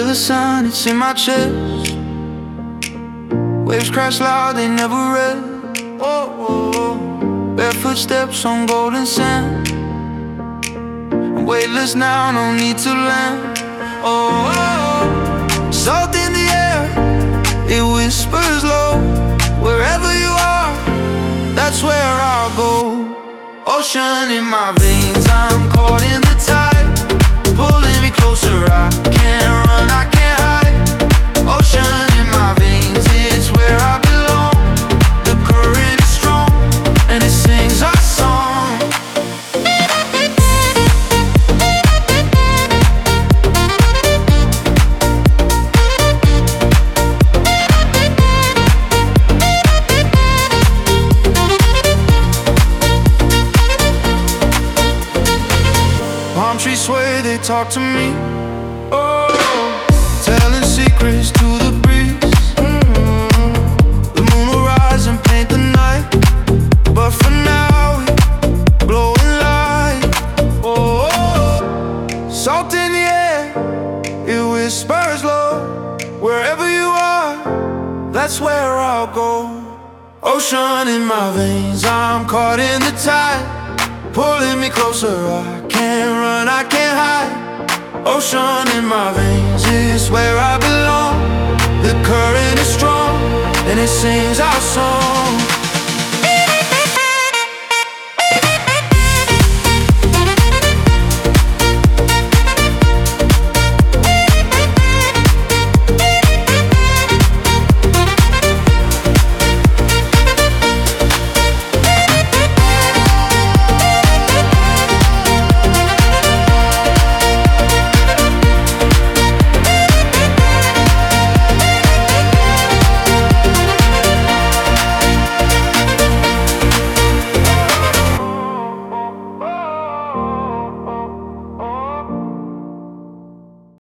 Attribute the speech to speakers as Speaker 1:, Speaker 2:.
Speaker 1: feel the sun, it's in my chest. Waves crash loud, they never rest. Oh, oh, oh. Barefoot steps on golden sand. I'm weightless now, no need to land. Oh, oh, oh. Salt in the air, it whispers low. Wherever you are, that's where I'll go. Ocean in my veins, I'm caught in the tide, pulling me closer, I can't run, I can't hide. Ocean in my veins, it's where I belong. The current is strong, and it sings our song. Palm trees sway, they talk to me. Oh, telling secrets to the breeze. The moon will rise and paint the night, but for now we glowing light. Oh, salt in the air, it whispers low. Wherever you are, that's where I'll go. Ocean in my veins, I'm caught in the tide, pulling me closer, I can't run, I can't hide. Ocean in my veins, it's where I belong. The current is strong, and it sings our song.